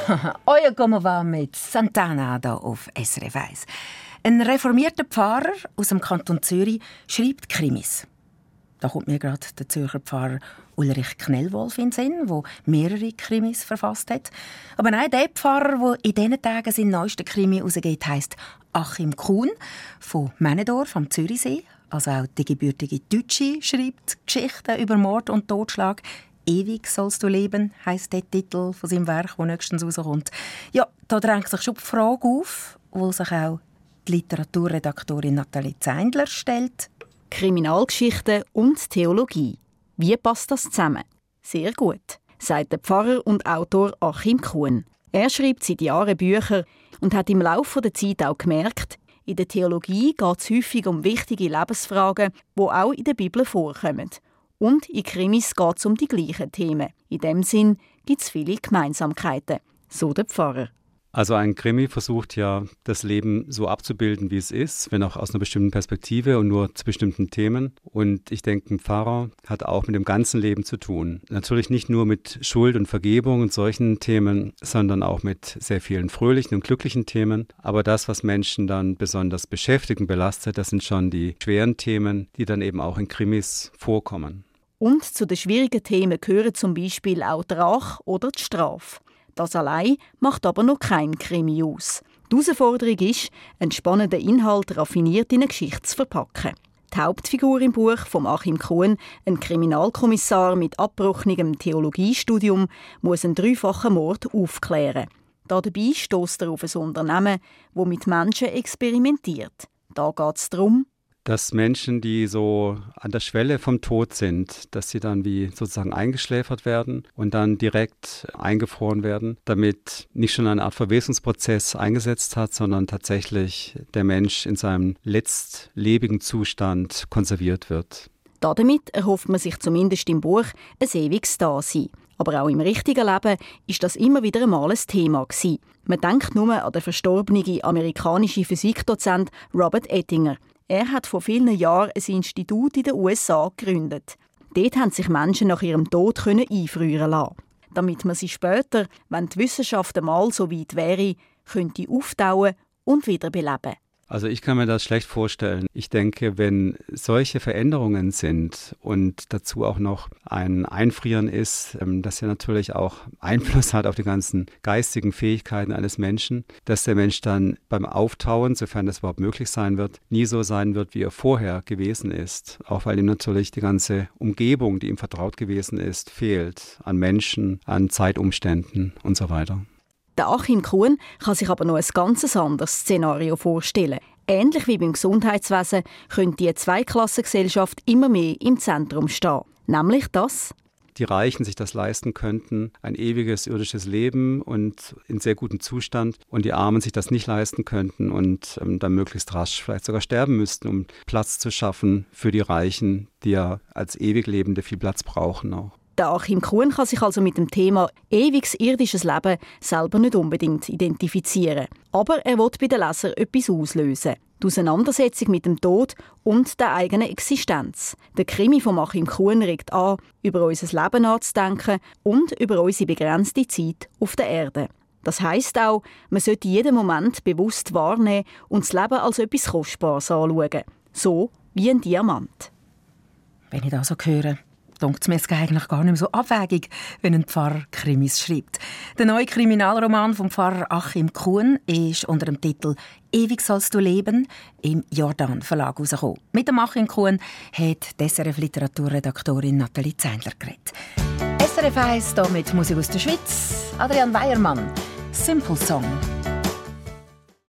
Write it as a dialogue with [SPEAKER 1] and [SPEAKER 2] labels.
[SPEAKER 1] Euer Gomova mit Santana hier auf SRF 1. Ein reformierter Pfarrer aus dem Kanton Zürich schreibt Krimis. Da kommt mir gerade der Zürcher Pfarrer Ulrich Knellwolf in den Sinn, der mehrere Krimis verfasst hat. Aber nein, der Pfarrer, der in diesen Tagen seinen neuesten Krimi herausgeht, heisst Achim Kuhn von Männedorf am Zürichsee. Also auch die gebürtige Deutsche schreibt Geschichten über Mord und Totschlag. «Ewig sollst du leben» heisst der Titel von seinem Werk, das nächstens rauskommt. Ja, da drängt sich schon die Frage auf, wo sich auch die Literaturredaktorin Nathalie Zeindler stellt.
[SPEAKER 2] Kriminalgeschichte und Theologie. Wie passt das zusammen? Sehr gut, sagt der Pfarrer und Autor Achim Kuhn. Er schreibt seit Jahren Bücher und hat im Laufe der Zeit auch gemerkt, in der Theologie geht es häufig um wichtige Lebensfragen, die auch in der Bibel vorkommen. Und in Krimis geht es um die gleichen Themen. In dem Sinn gibt es viele Gemeinsamkeiten, so der Pfarrer.
[SPEAKER 3] Also ein Krimi versucht ja, das Leben so abzubilden, wie es ist, wenn auch aus einer bestimmten Perspektive und nur zu bestimmten Themen. Und ich denke, ein Pfarrer hat auch mit dem ganzen Leben zu tun. Natürlich nicht nur mit Schuld und Vergebung und solchen Themen, sondern auch mit sehr vielen fröhlichen und glücklichen Themen. Aber das, was Menschen dann besonders beschäftigt und belastet, das sind schon die schweren Themen, die dann eben auch in Krimis vorkommen.
[SPEAKER 2] Und zu den schwierigen Themen gehören zum Beispiel auch die Rache oder die Strafe. Das allein macht aber noch kein Krimi aus. Die Herausforderung ist, einen spannenden Inhalt raffiniert in eine Geschichte zu verpacken. Die Hauptfigur im Buch von Achim Kuhn, ein Kriminalkommissar mit abbrochenem Theologiestudium, muss einen dreifachen Mord aufklären. Dabei stösst er auf ein Unternehmen, das mit Menschen experimentiert. Da geht es darum,
[SPEAKER 3] dass Menschen, die so an der Schwelle vom Tod sind, dass sie dann wie sozusagen eingeschläfert werden und dann direkt eingefroren werden, damit nicht schon eine Art Verwesungsprozess eingesetzt hat, sondern tatsächlich der Mensch in seinem letztlebigen Zustand konserviert wird.
[SPEAKER 2] Damit erhofft man sich zumindest im Buch ein ewiges Dasein. Aber auch im richtigen Leben ist das immer wieder einmal ein Thema gewesen. Man denkt nur an den verstorbenen amerikanischen Physikdozent Robert Ettinger. Er hat vor vielen Jahren ein Institut in den USA gegründet. Dort haben sich Menschen nach ihrem Tod einfrieren lassen, damit man sie später, wenn die Wissenschaft einmal so weit wäre, könnte auftauen und wiederbeleben.
[SPEAKER 3] Also ich kann mir das schlecht vorstellen. Ich denke, wenn solche Veränderungen sind und dazu auch noch ein Einfrieren ist, das ja natürlich auch Einfluss hat auf die ganzen geistigen Fähigkeiten eines Menschen, dass der Mensch dann beim Auftauen, sofern das überhaupt möglich sein wird, nie so sein wird, wie er vorher gewesen ist. Auch weil ihm natürlich die ganze Umgebung, die ihm vertraut gewesen ist, fehlt. An Menschen, an Zeitumständen und so weiter.
[SPEAKER 2] Der Achim Kuhn kann sich aber noch ein ganz anderes Szenario vorstellen. Ähnlich wie beim Gesundheitswesen könnte die Zweiklassengesellschaft immer mehr im Zentrum stehen. Nämlich dass
[SPEAKER 3] die Reichen sich das leisten könnten, ein ewiges irdisches Leben und in sehr gutem Zustand, und die Armen sich das nicht leisten könnten und dann möglichst rasch vielleicht sogar sterben müssten, um Platz zu schaffen für die Reichen, die ja als ewig Lebende viel Platz brauchen auch.
[SPEAKER 2] Der Achim Kuhn kann sich also mit dem Thema ewiges irdisches Leben selber nicht unbedingt identifizieren. Aber er will bei den Lesern etwas auslösen. Die Auseinandersetzung mit dem Tod und der eigenen Existenz. Der Krimi von Achim Kuhn regt an, über unser Leben nachzudenken und über unsere begrenzte Zeit auf der Erde. Das heisst auch, man sollte jeden Moment bewusst wahrnehmen und das Leben als etwas Kostbares anschauen. So wie ein Diamant.
[SPEAKER 1] Wenn ich das so höre, denkt es mir eigentlich gar nicht mehr so abwegig, wenn ein Pfarrer Krimis schreibt. Der neue Kriminalroman vom Pfarrer Achim Kuhn ist unter dem Titel «Ewig sollst du leben» im Jordan Verlag herausgekommen. Mit dem Achim Kuhn hat die SRF-Literaturredaktorin Nathalie Zeindler geredet. SRF 1 hier mit Musik aus der Schweiz. Adrian Weiermann, «Simple Song».